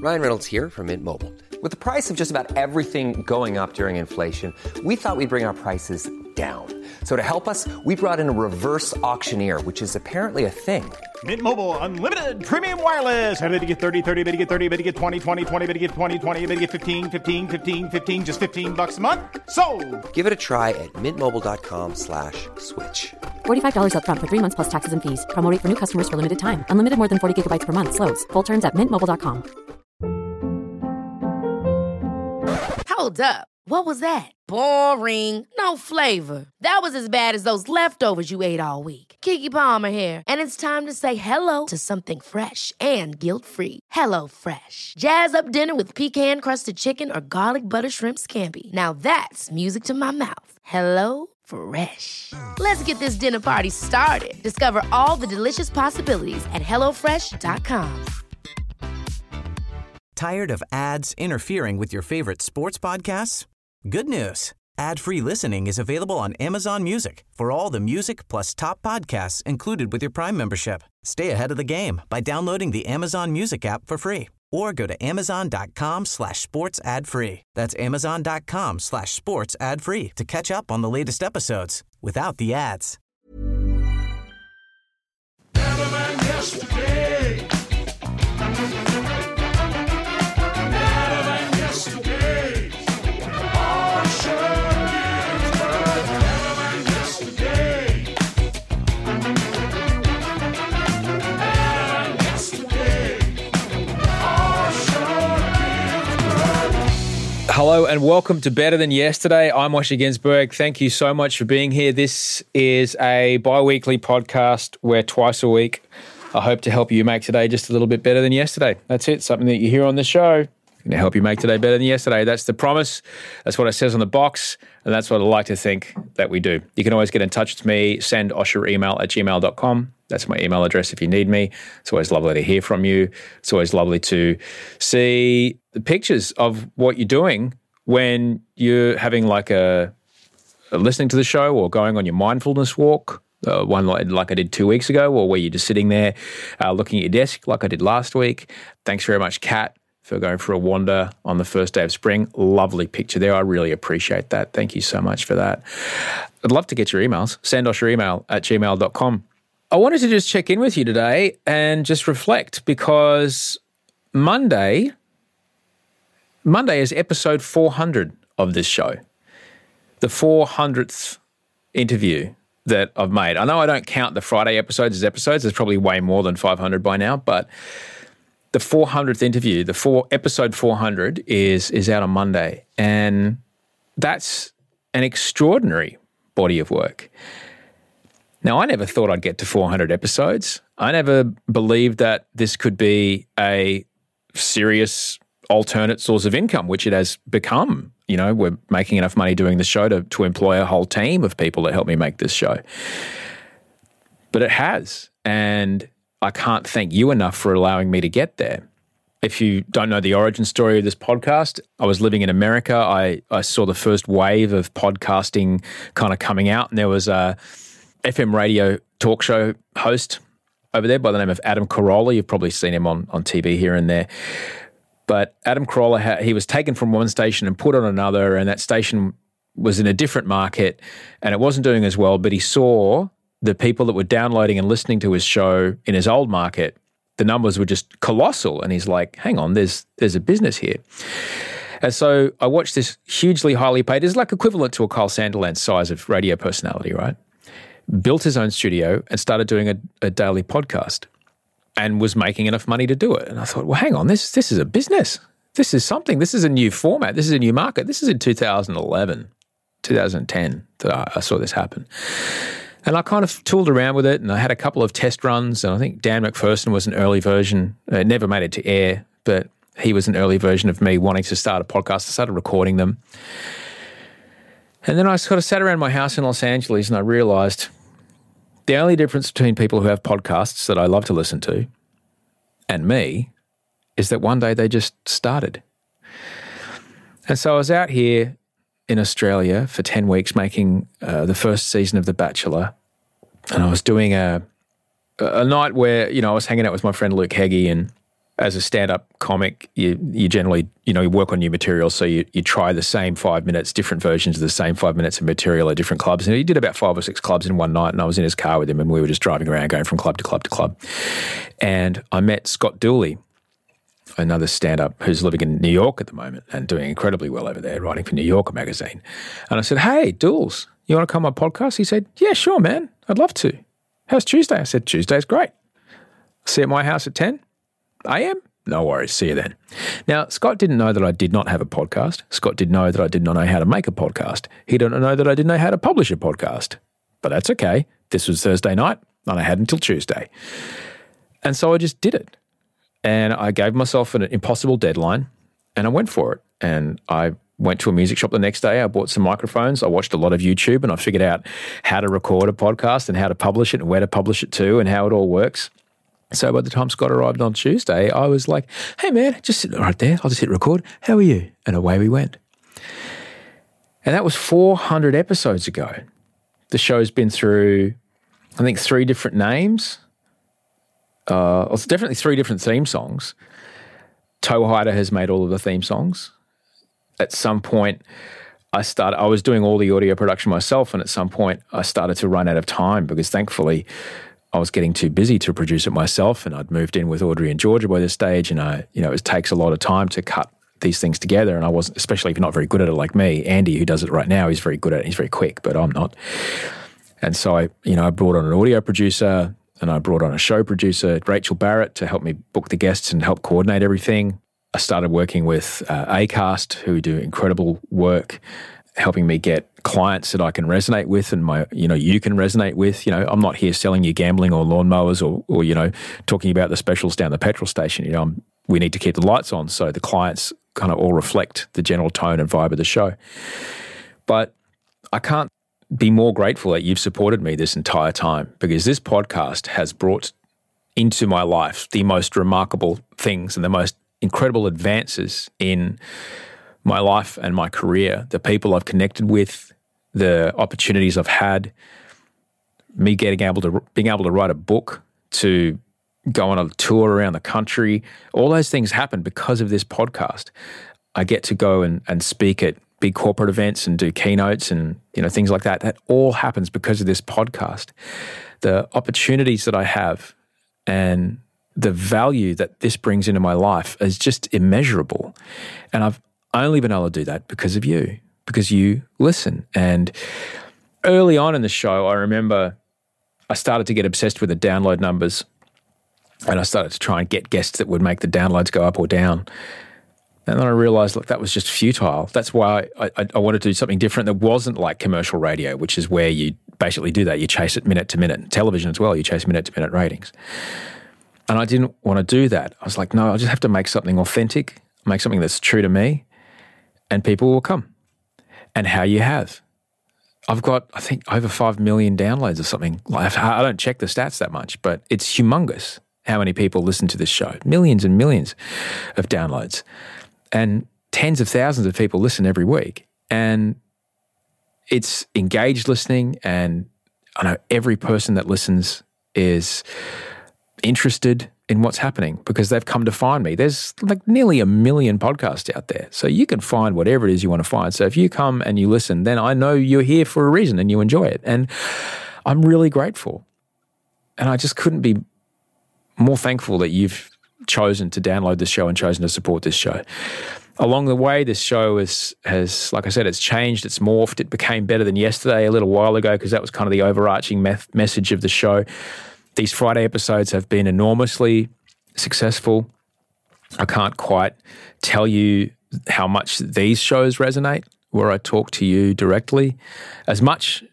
Ryan Reynolds here from Mint Mobile. With the price of just about everything going up during inflation, we thought we'd bring our prices down. So to help us, we brought in a reverse auctioneer, which is apparently a thing. Mint Mobile Unlimited Premium Wireless. How to get 30, 30, bit to get 30, bit to get 20, 20, 20, bit to get 20, 20, bit to get 15, 15, 15, 15, just $15 a month? Sold! Give it a try at mintmobile.com/switch. $45 up front for 3 months plus taxes and fees. Promo rate for new customers for limited time. Unlimited more than 40 gigabytes per month. Slows full terms at mintmobile.com. Hold up. What was that? Boring. No flavor. That was as bad as those leftovers you ate all week. Keke Palmer here, and it's time to say hello to something fresh and guilt-free. Hello Fresh. Jazz up dinner with pecan-crusted chicken or garlic butter shrimp scampi. Now that's music to my mouth. Hello Fresh. Let's get this dinner party started. Discover all the delicious possibilities at hellofresh.com. Tired of ads interfering with your favorite sports podcasts? Good news. Ad-free listening is available on Amazon Music for all the music plus top podcasts included with your Prime membership. Stay ahead of the game by downloading the Amazon Music app for free or go to amazon.com/sports ad free. That's amazon.com/sports ad free to catch up on the latest episodes without the ads. Better than yesterday. Hello and welcome to Better Than Yesterday. I'm Osher Ginsberg. Thank you so much for being here. This is a bi-weekly podcast where twice a week I hope to help you make today just a little bit better than yesterday. That's it, something that you hear on the show. Going to help you make today better than yesterday. That's the promise. That's what it says on the box, and that's what I like to think that we do. You can always get in touch with me. Send Osher email at gmail.com. That's my email address if you need me. It's always lovely to hear from you. It's always lovely to see the pictures of what you're doing when you're having like a listening to the show or going on your mindfulness walk, one like I did 2 weeks ago, or where you're just sitting there looking at your desk like I did last week. Thanks very much, Kat, for going for a wander on the first day of spring. Lovely picture there. I really appreciate that. Thank you so much for that. I'd love to get your emails. Send us your email at gmail.com. I wanted to just check in with you today and just reflect because Monday is episode 400 of this show, the 400th interview that I've made. I know I don't count the Friday episodes as episodes. There's probably way more than 500 by now, but the 400th interview, episode 400 is out on Monday, and that's an extraordinary body of work. Now, I never thought I'd get to 400 episodes. I never believed that this could be a serious alternate source of income, which it has become. You know, we're making enough money doing the show to employ a whole team of people that help me make this show. But it has, and I can't thank you enough for allowing me to get there. If you don't know the origin story of this podcast, I was living in America. I saw the first wave of podcasting kind of coming out, and there was a FM radio talk show host over there by the name of Adam Carolla. You've probably seen him on TV here and there. But Adam Carolla, he was taken from one station and put on another, and that station was in a different market, and it wasn't doing as well, but he saw the people that were downloading and listening to his show in his old market, the numbers were just colossal. And he's like, hang on, there's a business here. And so I watched this hugely highly paid, it's like equivalent to a Kyle Sandilands size of radio personality, right? Built his own studio and started doing a daily podcast and was making enough money to do it. And I thought, well, hang on, this is a business. This is something. This is a new format. This is a new market. This is in 2011, 2010 that I saw this happen. And I kind of tooled around with it, and I had a couple of test runs, and I think Dan McPherson was an early version. It never made it to air, but he was an early version of me wanting to start a podcast. I started recording them. And then I sort of sat around my house in Los Angeles, and I realized the only difference between people who have podcasts that I love to listen to and me is that one day they just started. And so I was out here in Australia for 10 weeks making the first season of The Bachelor, and I was doing a night where, you know, I was hanging out with my friend Luke Heggie, and as a stand-up comic, you generally, you work on new material, so you try the same 5 minutes, different versions of the same 5 minutes of material at different clubs. And he did about 5 or 6 clubs in one night, and I was in his car with him, and we were just driving around going from club to club to club. And I met Scott Dooley, another stand-up who's living in New York at the moment and doing incredibly well over there, writing for New Yorker magazine. And I said, hey, Dools, you want to come on my podcast? He said, yeah, sure, man. I'd love to. How's Tuesday? I said, Tuesday's great. See you at my house at 10 a.m.? No worries. See you then. Now, Scott didn't know that I did not have a podcast. Scott didn't know that I did not know how to make a podcast. He didn't know that I didn't know how to publish a podcast. But that's okay. This was Thursday night, and I had until Tuesday. And so I just did it. And I gave myself an impossible deadline, and I went for it. And I went to a music shop the next day. I bought some microphones. I watched a lot of YouTube, and I figured out how to record a podcast and how to publish it and where to publish it to and how it all works. So by the time Scott arrived on Tuesday, I was like, hey, man, just sit right there. I'll just hit record. How are you? And away we went. And that was 400 episodes ago. The show's been through, I think, 3 different names. It's definitely 3 different theme songs. Toe Hider has made all of the theme songs. At some point, I was doing all the audio production myself, and at some point I started to run out of time because thankfully I was getting too busy to produce it myself, and I'd moved in with Audrey and Georgia by this stage, and it takes a lot of time to cut these things together, and I wasn't, especially if you're not very good at it like me. Andy, who does it right now, he's very good at it. He's very quick, but I'm not. And so I brought on an audio producer, and I brought on a show producer, Rachel Barrett, to help me book the guests and help coordinate everything. I started working with Acast, who do incredible work, helping me get clients that I can resonate with and you can resonate with. I'm not here selling you gambling or lawnmowers or talking about the specials down the petrol station. We need to keep the lights on so the clients kind of all reflect the general tone and vibe of the show. But I can't be more grateful that you've supported me this entire time, because this podcast has brought into my life the most remarkable things and the most incredible advances in my life and my career, the people I've connected with, the opportunities I've had, me being able to write a book, to go on a tour around the country. All those things happen because of this podcast. I get to go and speak at big corporate events and do keynotes and things like that. That all happens because of this podcast. The opportunities that I have and the value that this brings into my life is just immeasurable. And I've only been able to do that because of you, because you listen. And early on in the show, I remember I started to get obsessed with the download numbers, and I started to try and get guests that would make the downloads go up or down. And then I realized, look, that was just futile. That's why I wanted to do something different that wasn't like commercial radio, which is where you basically do that. You chase it minute to minute. Television as well, you chase minute to minute ratings. And I didn't want to do that. I was like, no, I just have to make something authentic, make something that's true to me, and people will come. And how you have. I've got, I think, over 5 million downloads or something. I don't check the stats that much, but it's humongous how many people listen to this show. Millions and millions of downloads. And tens of thousands of people listen every week. And it's engaged listening, and I know every person that listens is interested in what's happening because they've come to find me. There's like nearly 1 million podcasts out there. So you can find whatever it is you want to find. So if you come and you listen, then I know you're here for a reason and you enjoy it. And I'm really grateful. And I just couldn't be more thankful that you've chosen to download this show and chosen to support this show. Along the way, this show has, like I said, it's changed, it's morphed. It became better than yesterday a little while ago because that was kind of the overarching message of the show. These Friday episodes have been enormously successful. I can't quite tell you how much these shows resonate, where I talk to you directly, as much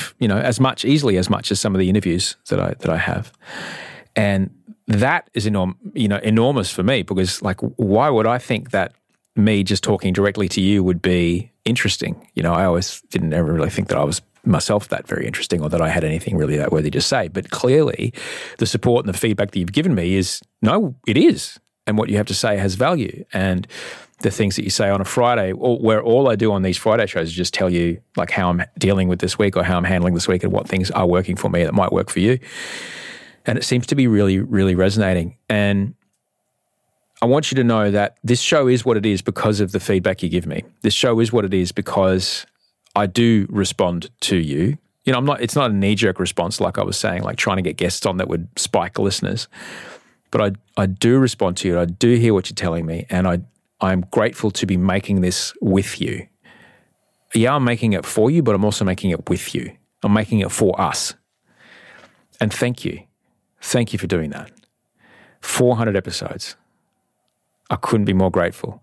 easily as much as some of the interviews that I have. And that is enormous for me because, like, why would I think that me just talking directly to you would be interesting? I always didn't ever really think that I was myself that very interesting or that I had anything really that worthy to say. But clearly the support and the feedback that you've given me is, no, it is. And what you have to say has value. And the things that you say on a Friday, where all I do on these Friday shows is just tell you like how I'm dealing with this week or how I'm handling this week and what things are working for me that might work for you. And it seems to be really, really resonating. And I want you to know that this show is what it is because of the feedback you give me. This show is what it is because I do respond to you. You know, it's not a knee-jerk response like I was saying, like trying to get guests on that would spike listeners. But I do respond to you. I do hear what you're telling me, and I'm grateful to be making this with you. Yeah, I'm making it for you, but I'm also making it with you. I'm making it for us. And thank you. Thank you for doing that. 400 episodes. I couldn't be more grateful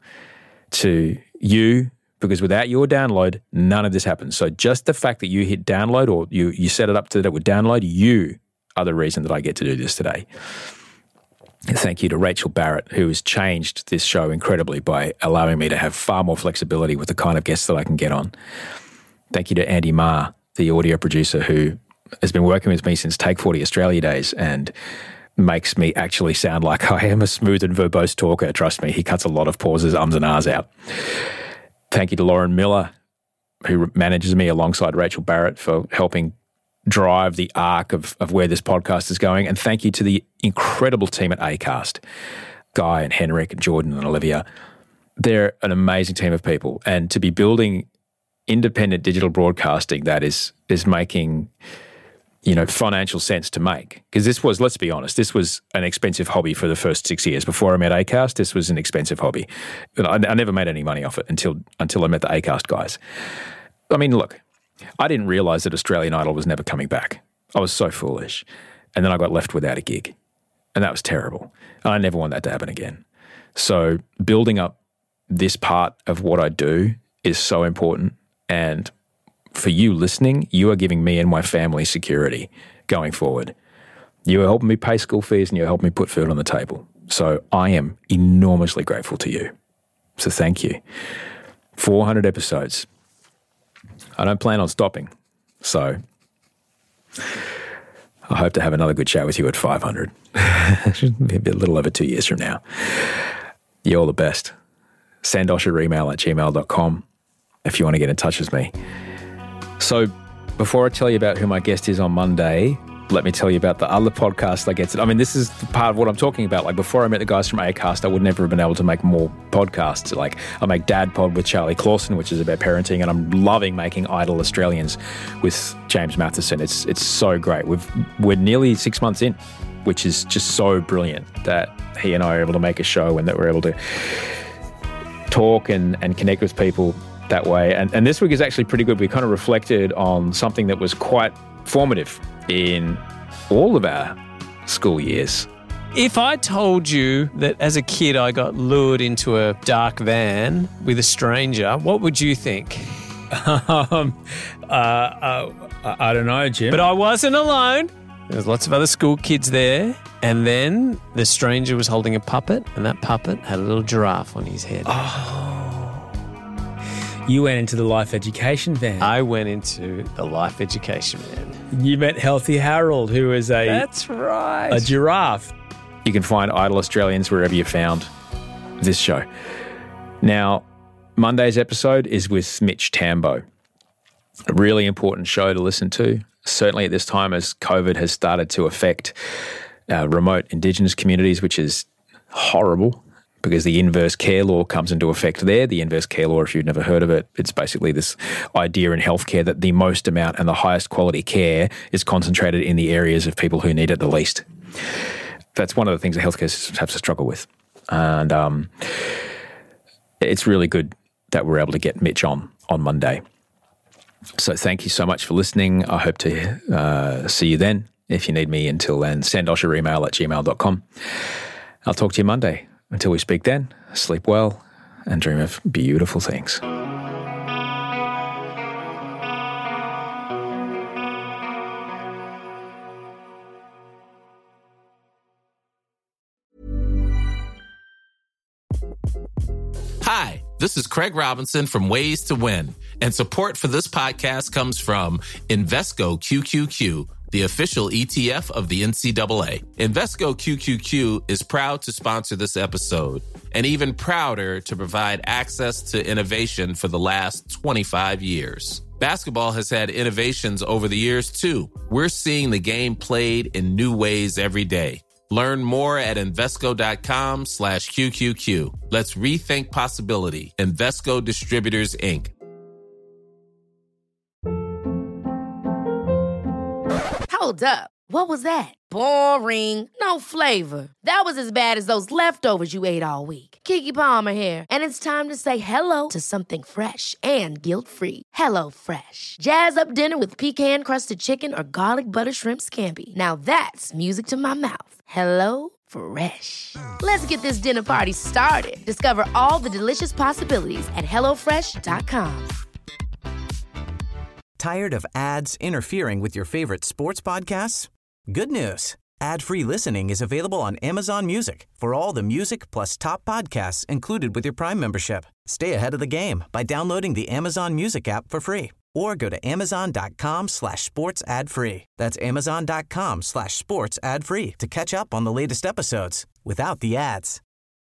to you, because without your download, none of this happens. So just the fact that you hit download, or you set it up so that it would download, you are the reason that I get to do this today. Thank you to Rachel Barrett, who has changed this show incredibly by allowing me to have far more flexibility with the kind of guests that I can get on. Thank you to Andy Marr, the audio producer, who has been working with me since Take 40 Australia days and makes me actually sound like I am a smooth and verbose talker. Trust me, he cuts a lot of pauses, ums and ahs out. Thank you to Lauren Miller, who manages me alongside Rachel Barrett, for helping drive the arc of where this podcast is going. And thank you to the incredible team at Acast, Guy and Henrik and Jordan and Olivia. They're an amazing team of people. And to be building independent digital broadcasting that is making, you know, financial sense to make. Because this was, let's be honest, this was an expensive hobby for the first 6 years. Before I met Acast, this was an expensive hobby. I never made any money off it until I met the Acast guys. I mean, look, I didn't realise that Australian Idol was never coming back. I was so foolish. And then I got left without a gig. And that was terrible. And I never want that to happen again. So building up this part of what I do is so important. And for you listening, you are giving me and my family security going forward. You are helping me pay school fees and you're helping me put food on the table. So I am enormously grateful to you. So thank you. 400 episodes. I don't plan on stopping. So I hope to have another good chat with you at 500. Maybe a little over 2 years from now. You're all the best. Send Osh your email at gmail.com if you want to get in touch with me. So before I tell you about who my guest is on Monday, let me tell you about the other podcast I get to. I mean, this is part of what I'm talking about. Like, before I met the guys from Acast, I would never have been able to make more podcasts. Like, I make Dad Pod with Charlie Clausen, which is about parenting, and I'm loving making Idol Australians with James Matheson. It's so great. We're nearly 6 months in, which is just so brilliant that he and I are able to make a show and that we're able to talk and connect with people that way. And this week is actually pretty good. We kind of reflected on something that was quite formative in all of our school years. If I told you that as a kid I got lured into a dark van with a stranger, what would you think? I don't know, Jim. But I wasn't alone. There was lots of other school kids there. And then the stranger was holding a puppet, and that puppet had a little giraffe on his head. Oh. You went into the Life Education van. I went into the Life Education van. You met Healthy Harold, who is That's right. a giraffe. You can find Idol Australians wherever you found this show. Now, Monday's episode is with Mitch Tambo. A really important show to listen to, certainly at this time as COVID has started to affect remote Indigenous communities, which is horrible because the inverse care law comes into effect there. The inverse care law, if you've never heard of it, it's basically this idea in healthcare that the most amount and the highest quality care is concentrated in the areas of people who need it the least. That's one of the things that healthcare systems have to struggle with. And it's really good that we're able to get Mitch on Monday. So thank you so much for listening. I hope to see you then. If you need me until then, send Osh your email at gmail.com. I'll talk to you Monday. Until we speak then, sleep well and dream of beautiful things. Hi, this is Craig Robinson from Ways to Win, and support for this podcast comes from Invesco QQQ, the official ETF of the NCAA. Invesco QQQ is proud to sponsor this episode, and even prouder to provide access to innovation for the last 25 years. Basketball has had innovations over the years, too. We're seeing the game played in new ways every day. Learn more at Invesco.com/QQQ. Let's rethink possibility. Invesco Distributors, Inc. Hold up. What was that? Boring. No flavor. That was as bad as those leftovers you ate all week. Keke Palmer here, and it's time to say hello to something fresh and guilt-free. Hello Fresh. Jazz up dinner with pecan-crusted chicken or garlic butter shrimp scampi. Now that's music to my mouth. Hello Fresh. Let's get this dinner party started. Discover all the delicious possibilities at HelloFresh.com. Tired of ads interfering with your favorite sports podcasts? Good news. Ad-free listening is available on Amazon Music for all the music plus top podcasts included with your Prime membership. Stay ahead of the game by downloading the Amazon Music app for free or go to amazon.com/sports ad free. That's amazon.com/sports ad free to catch up on the latest episodes without the ads.